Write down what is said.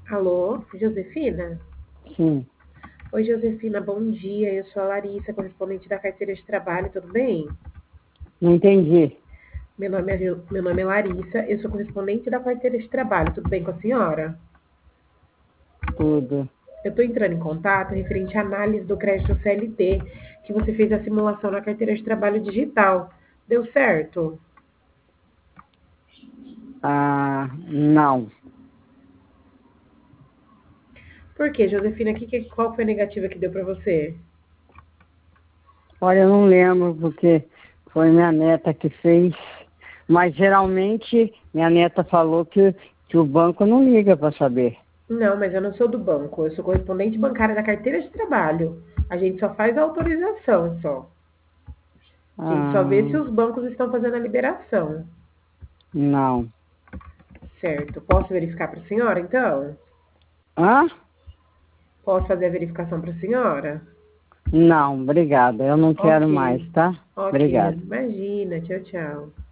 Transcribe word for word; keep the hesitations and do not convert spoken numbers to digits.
Alô, Josefina? Sim, Oi, Josefina, bom dia. Eu sou a Larissa, correspondente da carteira de trabalho, tudo bem? não entendi. Meu nome é, meu nome é Larissa, eu sou correspondente da carteira de trabalho, tudo bem com a senhora? Tudo. Eu estou entrando em contato referente à análise do crédito C L T, que você fez a simulação na carteira de trabalho digital. Deu certo? Ah, não. Por quê, Josefina? Que, que, qual foi a negativa que deu para você? Olha, eu não lembro porque foi minha neta que fez, mas geralmente minha neta falou que, que o banco não liga para saber. Não, mas eu não sou do banco, eu sou correspondente bancária da carteira de trabalho. A gente só faz a autorização, só. A gente só vê se Ah, os bancos estão fazendo a liberação. não. Certo. Posso verificar para a senhora, então? Hã? Posso fazer a verificação para a senhora? Não, obrigada. Eu não quero Ok. mais, tá? Ok. Obrigada. Imagina. Tchau, tchau.